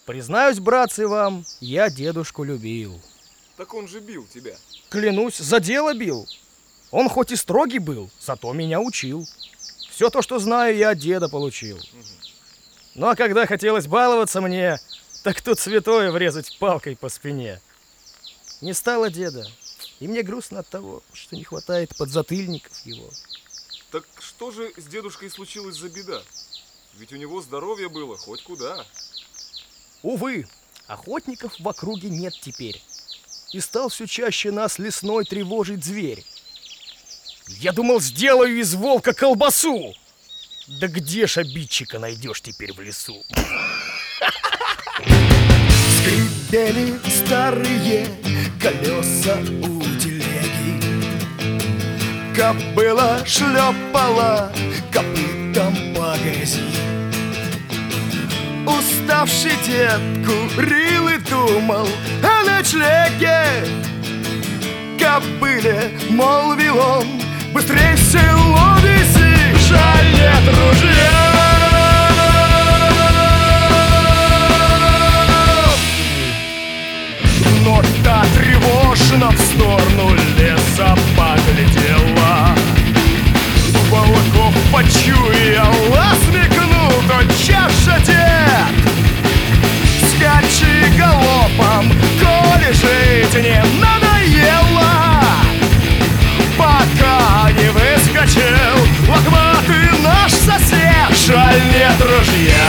Признаюсь, братцы, вам, я дедушку любил. Так он же бил тебя. Клянусь, за дело бил. Он хоть и строгий был, зато меня учил. Все то, что знаю, я от деда получил. Ну а когда хотелось баловаться мне, так тут святое врезать палкой по спине. Не стало деда, и мне грустно от того, что не хватает подзатыльников его. Так что же с дедушкой случилось за беда? Ведь у него здоровье было хоть куда. Увы, охотников в округе нет теперь. И стал все чаще нас лесной тревожить зверь. Я думал, сделаю из волка колбасу. Да где ж обидчика найдешь теперь в лесу? Скрипели старые колеса у телеги. Кобыла шлепала копытом по грязи. Уставший дед курил и думал о ночлеге. Кобыле молвил он: быстрей в село вези, жаль нет ружья. Но та тревожно в сторону леса поглядела. Волков почуяла, смекнул тотчас же дед: скачи галопом, коли жить не надоело. Пока не выскочил лохматый наш сосед, жаль нет ружья.